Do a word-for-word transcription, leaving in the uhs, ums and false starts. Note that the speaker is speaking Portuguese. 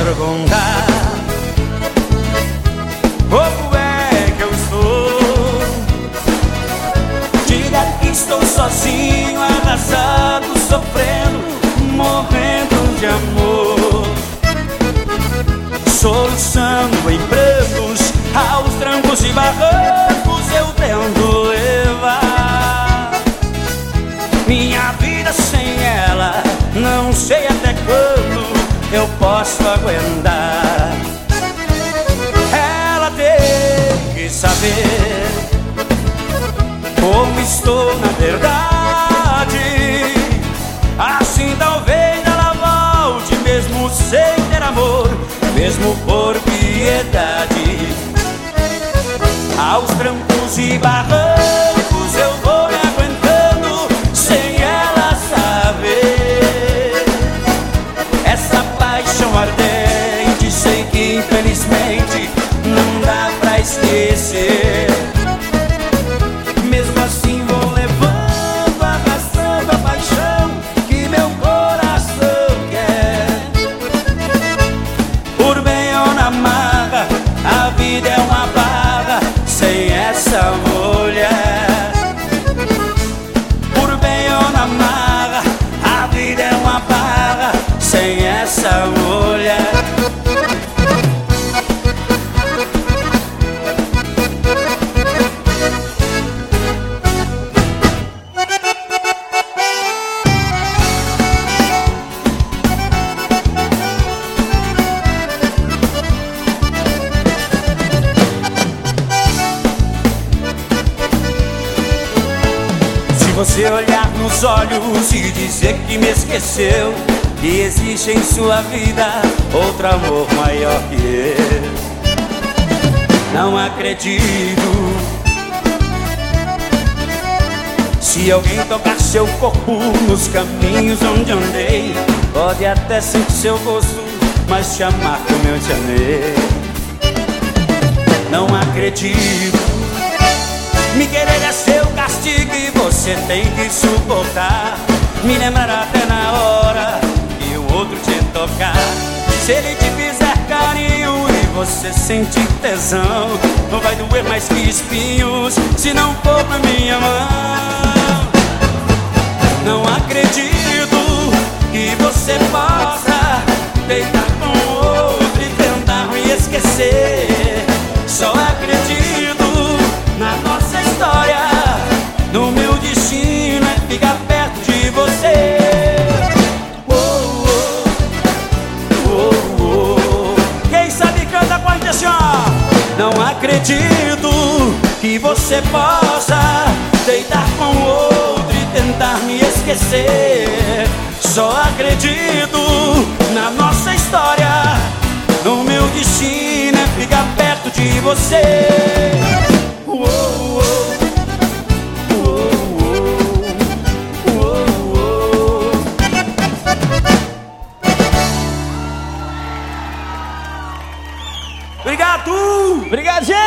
perguntar como é que eu estou. Diga que estou sozinho, arrasado, sofrendo, morrendo de amor, soluçando em prantos, aos trancos e barrancos eu tento levar minha vida sem ela. Não sei até quando eu posso aguentar. Ela tem que saber como estou na verdade. Assim talvez ela volte, mesmo sem ter amor, mesmo por piedade. Aos trancos e barrancos eu vou me aguentando sem ela saber. Essa paixão ardente, sei que infelizmente não dá pra esquecer. Mesmo assim vou levando, arrastando a paixão que meu coração quer. Por bem ou na marra, a vida é uma barra sem essa mulher. Por bem ou na marra, a vida é uma barra sem essa mulher. Se você olhar nos olhos e dizer que me esqueceu, que existe em sua vida outro amor maior que eu, não acredito. Se alguém tocar seu corpo nos caminhos onde andei, pode até sentir seu gosto, mas te amar como eu te amei, não acredito. Me querer é seu castigo e você tem que suportar. Me lembrar até na hora que o outro te tocar. Se ele te fizer carinho e você sentir tesão, não vai doer mais que espinhos se não for na minha mão. Não acredito que você possa deitar com outro e tentar me esquecer. Só acredito na nossa história, no meu destino é ficar perto de você. Oh, oh, oh, oh. Quem sabe canta com a gente assim, ó. Não acredito que você possa deitar com outro e tentar me esquecer. Só acredito na nossa história, no meu destino é ficar perto de você. Oh, oh, oh, oh, oh, oh. Obrigado! Obrigado, gente!